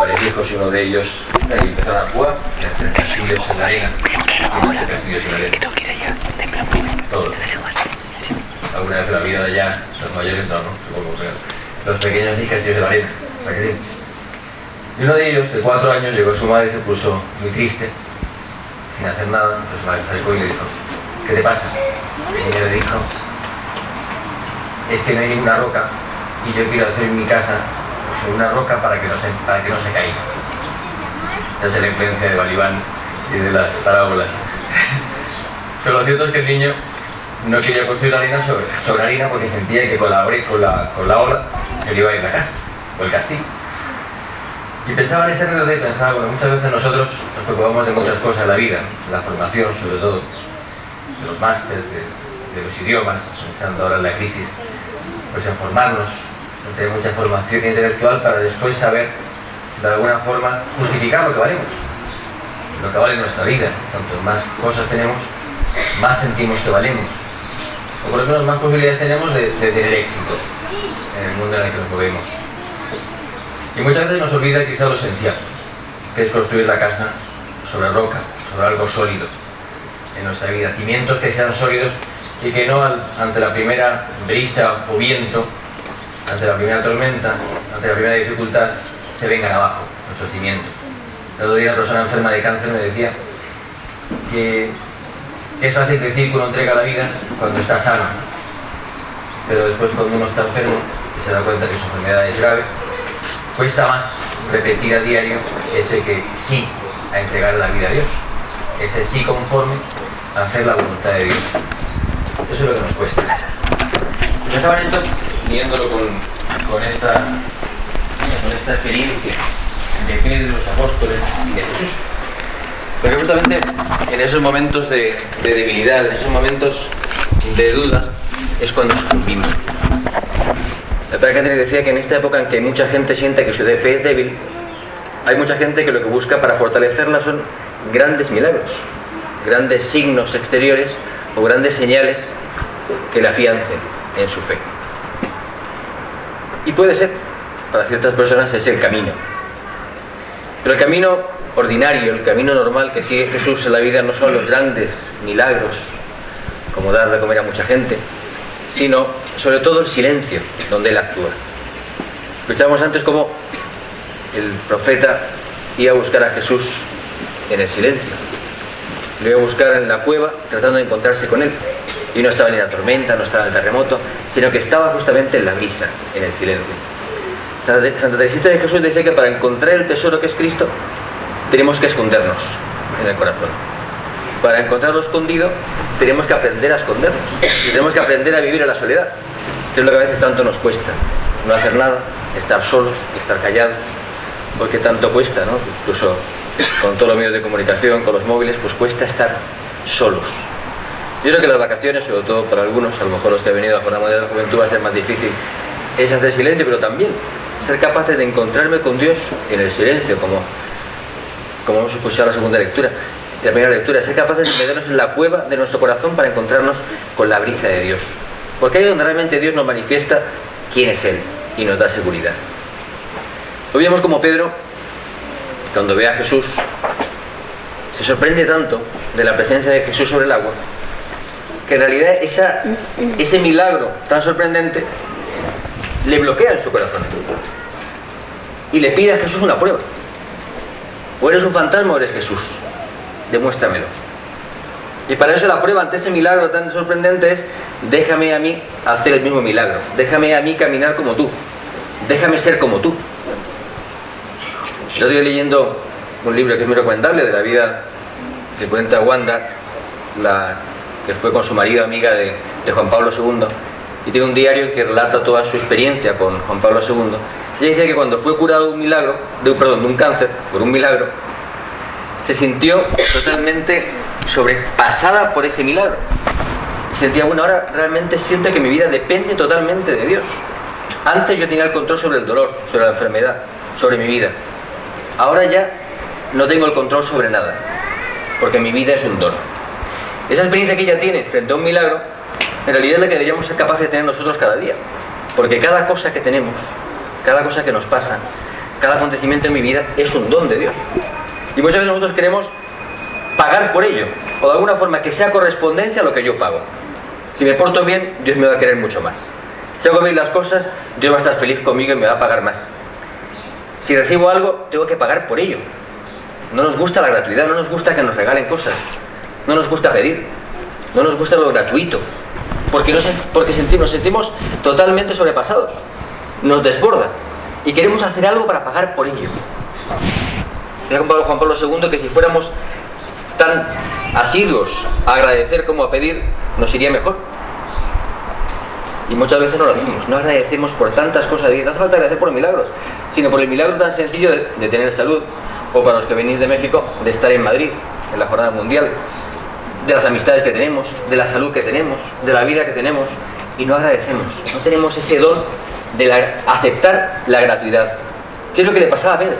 varios hijos y uno de ellos ahí empezaron a jugar y a hacer castillos en la arena. Y no hacer castillos en la arena. Todos. Alguna vez en la vida de allá, los mayores no, supongo, pero los pequeños sí castillos en la arena. ¿Para qué sí? Y uno de ellos, de 4 años, llegó a su madre y se puso muy triste, sin hacer nada. Entonces su madre se acercó y le dijo: ¿qué te pasa? Y el niño le dijo: es que no hay ninguna roca y yo quiero hacer en mi casa pues, una roca para que no se caiga. Esa es la influencia de Balibán y de las parábolas. Pero lo cierto es que el niño no quería construir arena sobre arena porque sentía que con la ola se le iba a ir la casa o el castillo. Y pensaba en ese RD, pensaba, bueno, muchas veces nosotros nos preocupamos de muchas cosas en la vida, de la formación sobre todo, de los másteres, de los idiomas, pensando ahora en la crisis, pues en formarnos, en tener mucha formación intelectual para después saber, de alguna forma, justificar lo que valemos, lo que vale nuestra vida. Cuanto más cosas tenemos, más sentimos que valemos, o por lo menos más posibilidades tenemos de tener éxito en el mundo en el que nos movemos. Y muchas veces nos olvida quizá lo esencial, que es construir la casa sobre roca, sobre algo sólido en nuestra vida, cimientos que sean sólidos y que no ante la primera brisa o viento, ante la primera tormenta, ante la primera dificultad, se vengan abajo nuestros cimientos. El otro día una persona enferma de cáncer me decía que es fácil decir que uno entrega la vida cuando está sano, pero después cuando uno está enfermo y se da cuenta que su enfermedad es grave, cuesta más repetir a diario ese que sí a entregar la vida a Dios, ese sí conforme a hacer la voluntad de Dios. Eso es lo que nos cuesta. Pensaba en esto, viéndolo con esta experiencia de fe de los apóstoles y de Jesús. Porque justamente en esos momentos de debilidad, en esos momentos de duda, es cuando sucumbimos. El padre Catherine decía que en esta época en que mucha gente siente que su fe es débil, hay mucha gente que lo que busca para fortalecerla son grandes milagros, grandes signos exteriores o grandes señales que la afiancen en su fe. Y puede ser, para ciertas personas es el camino. Pero el camino ordinario, el camino normal que sigue Jesús en la vida no son los grandes milagros, como dar de comer a mucha gente, sino sobre todo el silencio donde Él actúa. Escuchábamos antes cómo el profeta iba a buscar a Jesús en el silencio. Lo iba a buscar en la cueva tratando de encontrarse con Él. Y no estaba ni en la tormenta, no estaba en el terremoto, sino que estaba justamente en la brisa, en el silencio. Santa Teresita de Jesús decía que para encontrar el tesoro que es Cristo tenemos que escondernos en el corazón. Para encontrarlo escondido tenemos que aprender a escondernos y tenemos que aprender a vivir en la soledad, que es lo que a veces tanto nos cuesta, no hacer nada, estar solos, estar callados, porque tanto cuesta, ¿no? Incluso con todos los medios de comunicación, con los móviles, pues cuesta estar solos. Yo creo que las vacaciones, sobre todo para algunos, a lo mejor los que han venido a la Jornada Mundial de la Juventud, va a ser más difícil, es hacer silencio, pero también ser capaces de encontrarme con Dios en el silencio, como hemos escuchado en la segunda lectura. La primera lectura, ser capaces de meternos en la cueva de nuestro corazón para encontrarnos con la brisa de Dios. Porque ahí es donde realmente Dios nos manifiesta quién es Él y nos da seguridad. Lo vemos como Pedro, cuando ve a Jesús, se sorprende tanto de la presencia de Jesús sobre el agua, que en realidad ese milagro tan sorprendente le bloquea en su corazón. Y le pide a Jesús una prueba. O eres un fantasma o eres Jesús. Demuéstramelo. Y para eso la prueba ante ese milagro tan sorprendente es: déjame a mí hacer el mismo milagro, déjame a mí caminar como tú, déjame ser como tú. Yo estoy leyendo un libro que es muy recomendable de la vida que cuenta Wanda, que fue con su marido amiga de Juan Pablo II, y tiene un diario en que relata toda su experiencia con Juan Pablo II. Ella dice que cuando fue curado de un cáncer, por un milagro, se sintió totalmente sobrepasada por ese milagro. Y sentía, bueno, ahora realmente siento que mi vida depende totalmente de Dios. Antes yo tenía el control sobre el dolor, sobre la enfermedad, sobre mi vida. Ahora ya no tengo el control sobre nada, porque mi vida es un don. Esa experiencia que ella tiene frente a un milagro, en realidad es la que deberíamos ser capaces de tener nosotros cada día. Porque cada cosa que tenemos, cada cosa que nos pasa, cada acontecimiento en mi vida es un don de Dios. Y muchas veces nosotros queremos pagar por ello, o de alguna forma que sea correspondencia a lo que yo pago. Si me porto bien, Dios me va a querer mucho más. Si hago bien las cosas, Dios va a estar feliz conmigo y me va a pagar más. Si recibo algo, tengo que pagar por ello. No nos gusta la gratuidad, no nos gusta que nos regalen cosas, no nos gusta pedir, no nos gusta lo gratuito, porque nos sentimos totalmente sobrepasados, nos desborda y queremos hacer algo para pagar por ello. Decía Juan Pablo II que si fuéramos tan asiduos a agradecer como a pedir, nos iría mejor. Y muchas veces no lo hacemos, no agradecemos por tantas cosas. No hace falta agradecer por milagros, sino por el milagro tan sencillo de tener salud, o para los que venís de México, de estar en Madrid, en la jornada mundial, de las amistades que tenemos, de la salud que tenemos, de la vida que tenemos, y no agradecemos, no tenemos ese don de aceptar la gratuidad. ¿Qué es lo que le pasaba a Pedro?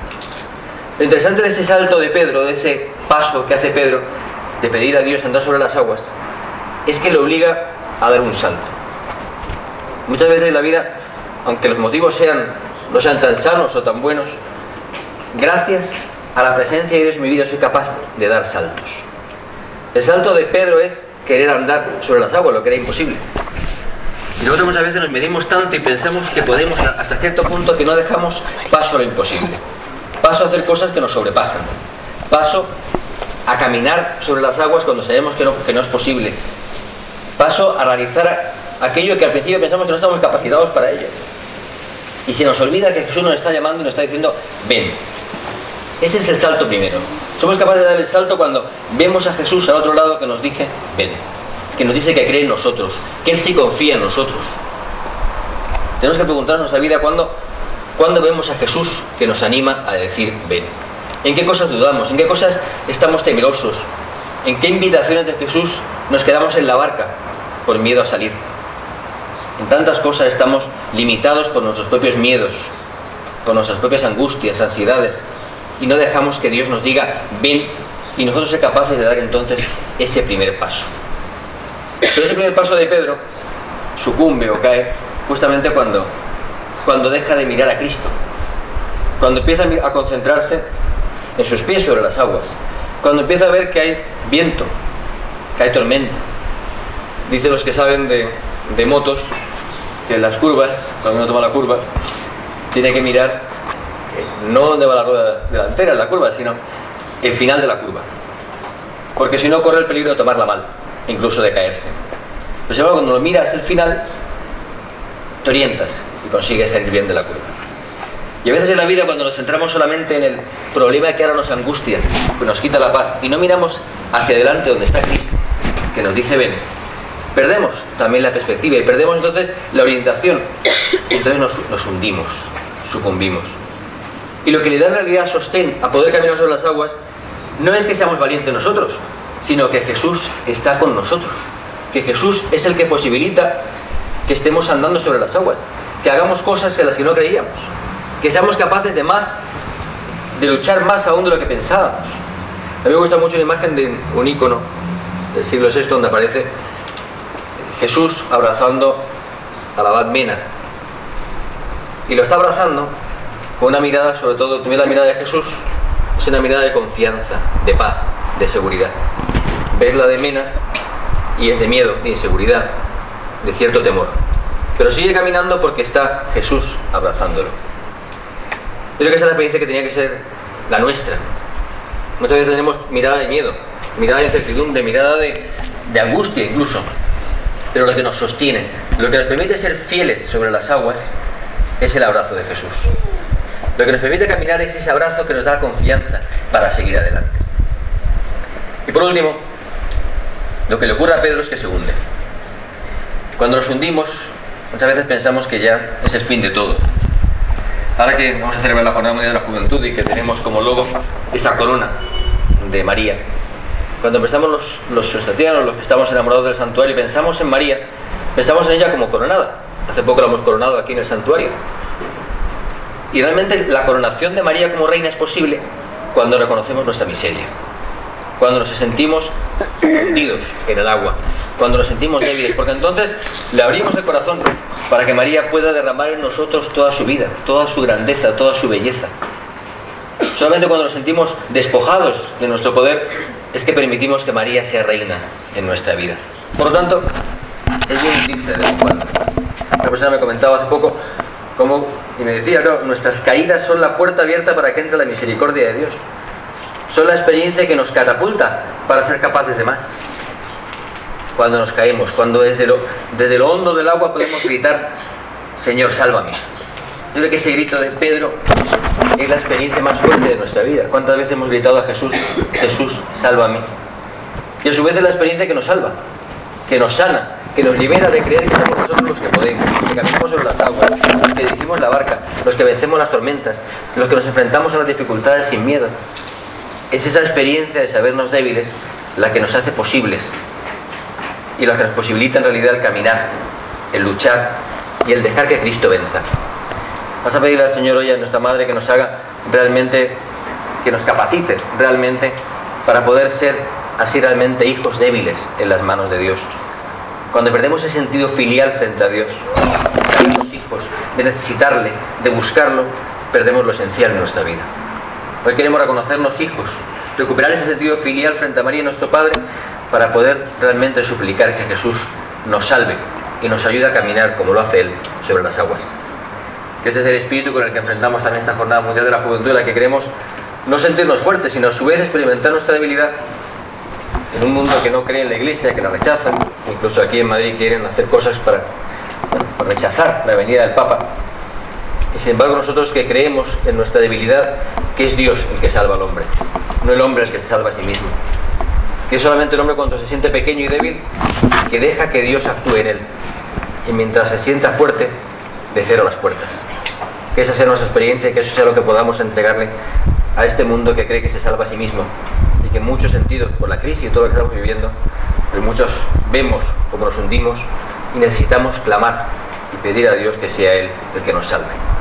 Lo interesante de ese salto de Pedro, de ese paso que hace Pedro, de pedir a Dios andar sobre las aguas, es que le obliga a dar un salto. Muchas veces en la vida, aunque los motivos no sean tan sanos o tan buenos, gracias a la presencia de Dios en mi vida soy capaz de dar saltos. El salto de Pedro es querer andar sobre las aguas, lo que era imposible. Y nosotros muchas veces nos medimos tanto y pensamos que podemos hasta cierto punto que no dejamos paso a lo imposible. Paso a hacer cosas que nos sobrepasan. Paso a caminar sobre las aguas cuando sabemos que no es posible. Paso a realizar aquello que al principio pensamos que no estamos capacitados para ello. Y se nos olvida que Jesús nos está llamando y nos está diciendo, ven. Ese es el salto primero. Somos capaces de dar el salto cuando vemos a Jesús al otro lado que nos dice, ven. Que nos dice que cree en nosotros, que Él sí confía en nosotros. Tenemos que preguntarnos en nuestra vida cuándo vemos a Jesús que nos anima a decir, ven. ¿En qué cosas dudamos? ¿En qué cosas estamos temerosos? ¿En qué invitaciones de Jesús nos quedamos en la barca por miedo a salir? En tantas cosas estamos limitados por nuestros propios miedos, con nuestras propias angustias, ansiedades, y no dejamos que Dios nos diga, ven, y nosotros ser capaces de dar entonces ese primer paso. Pero ese primer paso de Pedro sucumbe o cae justamente cuando deja de mirar a Cristo, cuando empieza a concentrarse en sus pies sobre las aguas, cuando empieza a ver que hay viento, que hay tormenta. Dicen los que saben de motos que en las curvas, cuando uno toma la curva, tiene que mirar no dónde va la rueda delantera en la curva, sino el final de la curva, porque si no corre el peligro de tomarla mal, incluso de caerse. Pero cuando lo miras el final, te orientas y consigues salir bien de la curva. Y a veces en la vida, cuando nos centramos solamente en el problema que ahora nos angustia, que nos quita la paz, y no miramos hacia adelante donde está Cristo, que nos dice ven, perdemos también la perspectiva y perdemos entonces la orientación. Entonces nos hundimos, sucumbimos. Y lo que le da en realidad sostén a poder caminar sobre las aguas no es que seamos valientes nosotros, sino que Jesús está con nosotros, que Jesús es el que posibilita que estemos andando sobre las aguas, que hagamos cosas de las que no creíamos, que seamos capaces de luchar más aún de lo que pensábamos. A mí me gusta mucho la imagen de un ícono del siglo VI donde aparece Jesús abrazando a la abad Mena, y lo está abrazando con una mirada, sobre todo, la mirada de Jesús es una mirada de confianza, de paz, de seguridad. Ves la de Mena y es de miedo, de inseguridad, de cierto temor, pero sigue caminando porque está Jesús abrazándolo. Yo creo que esa es la experiencia que tenía que ser la nuestra. Muchas veces tenemos mirada de miedo, mirada de incertidumbre, mirada de angustia incluso, pero lo que nos sostiene, lo que nos permite ser fieles sobre las aguas es el abrazo de Jesús. Lo que nos permite caminar es ese abrazo que nos da confianza para seguir adelante. Y por último, lo que le ocurre a Pedro es que se hunde. Cuando nos hundimos, muchas veces pensamos que ya es el fin de todo. Ahora que vamos a celebrar la Jornada Mundial de la Juventud y que tenemos como logo esa corona de María, cuando empezamos los cristianos, los que estamos enamorados del santuario, y pensamos en María, pensamos en ella como coronada. Hace poco la hemos coronado aquí en el santuario. Y realmente la coronación de María como reina es posible cuando reconocemos nuestra miseria, cuando nos sentimos hundidos en el agua, cuando nos sentimos débiles, porque entonces le abrimos el corazón para que María pueda derramar en nosotros toda su vida, toda su grandeza, toda su belleza. Solamente cuando nos sentimos despojados de nuestro poder es que permitimos que María sea reina en nuestra vida. Por lo tanto, es bien hundirse de vez en cuando. Una persona me comentaba hace poco y me decía, claro, nuestras caídas son la puerta abierta para que entre la misericordia de Dios. Son la experiencia que nos catapulta para ser capaces de más. Cuando nos caemos, cuando desde lo hondo del agua podemos gritar, Señor, sálvame. Yo creo que ese grito de Pedro es la experiencia más fuerte de nuestra vida. ¿Cuántas veces hemos gritado a Jesús, Jesús, sálvame? Y a su vez es la experiencia que nos salva, que nos sana, que nos libera de creer que somos nosotros los que podemos, los que caminamos sobre las aguas, los que dirigimos la barca, los que vencemos las tormentas, los que nos enfrentamos a las dificultades sin miedo. Es esa experiencia de sabernos débiles la que nos hace posibles y la que nos posibilita en realidad el caminar, el luchar y el dejar que Cristo venza. Vamos a pedirle al Señor hoy a nuestra Madre que nos haga realmente, que nos capacite realmente para poder ser así realmente hijos débiles en las manos de Dios. Cuando perdemos ese sentido filial frente a Dios, de sabernos hijos, de necesitarle, de buscarlo, perdemos lo esencial en nuestra vida. Hoy queremos reconocernos hijos, recuperar ese sentido filial frente a María, nuestro Padre, para poder realmente suplicar que Jesús nos salve y nos ayude a caminar como lo hace Él sobre las aguas. Que ese es el espíritu con el que enfrentamos también esta Jornada Mundial de la Juventud, en la que queremos no sentirnos fuertes, sino a su vez experimentar nuestra debilidad en un mundo que no cree en la Iglesia, que la rechazan. Incluso aquí en Madrid quieren hacer cosas para rechazar la venida del Papa. Y sin embargo nosotros que creemos en nuestra debilidad, que es Dios el que salva al hombre, no el hombre el que se salva a sí mismo. Que es solamente el hombre cuando se siente pequeño y débil, que deja que Dios actúe en él. Y mientras se sienta fuerte, le cierra las puertas. Que esa sea nuestra experiencia y que eso sea lo que podamos entregarle a este mundo que cree que se salva a sí mismo. Y que en muchos sentidos, por la crisis y todo lo que estamos viviendo, pues muchos vemos como nos hundimos y necesitamos clamar y pedir a Dios que sea Él el que nos salve.